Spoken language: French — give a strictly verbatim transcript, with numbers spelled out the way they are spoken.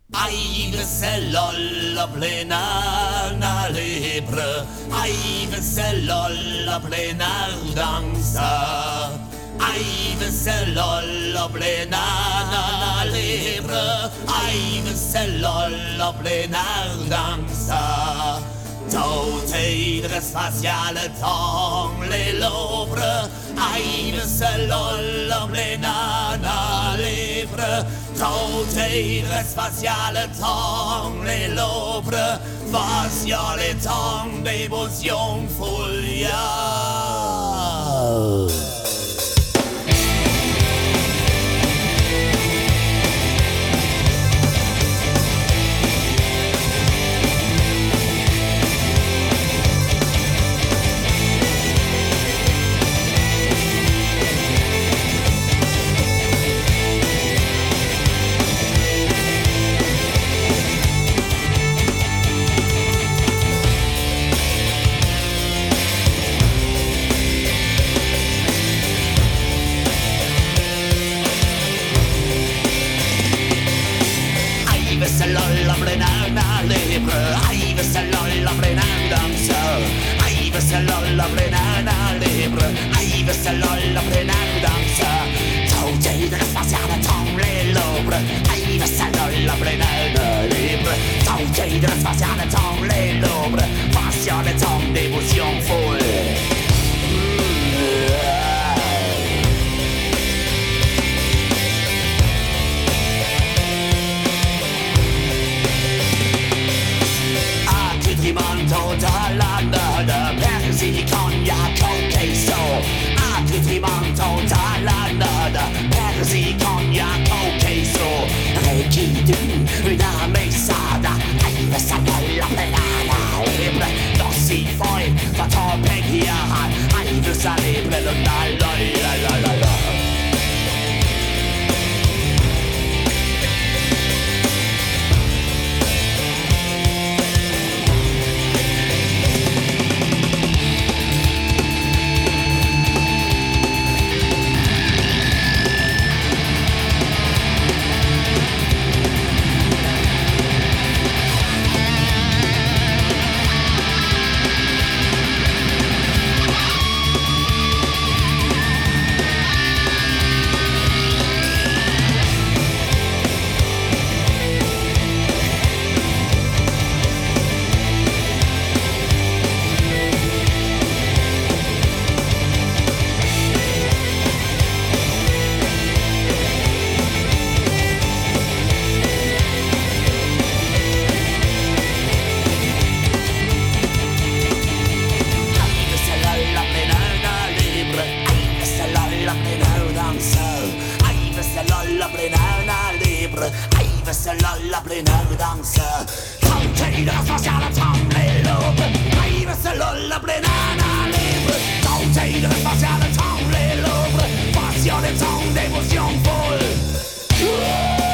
Aïe, c'est lol, plena libre. Aïe, c'est lol, plena dansa. Aïe, c'est lol, plena libre. Aïe, c'est lol, plena dansa. Tauteidre spatiale dans les lobres. Aïe, c'est lol, plena libre. Tauteidre spatiale dans les lobres. Faciale les temps d'émotion folia. C'est lol, la plena libre. Aïe, c'est lol, la plena danse. Aïe, c'est lol, la plena libre. Aïe, c'est lol, la plena danse. Tauteidre spatiale dans les lobres. Aïe, c'est lol, la plena libre. Tauteidre spatiale dans les lobres. Faciale dans d'émotion folle. Dalla da persi cognac queso. Accutrimento dalla da persi cognac queso. Requidu una mesada. Aïe, ça la plena libre. Non si foi, va t'en péguia. Aïe, ça libre, le la la la la la. Aïe, c'est lol, la plena danse. Tauteidre spatiale dans les lobres. Aïe, c'est lol, la plena libre. Tauteidre spatiale dans les lobres. Faciale dans d'émotion folle.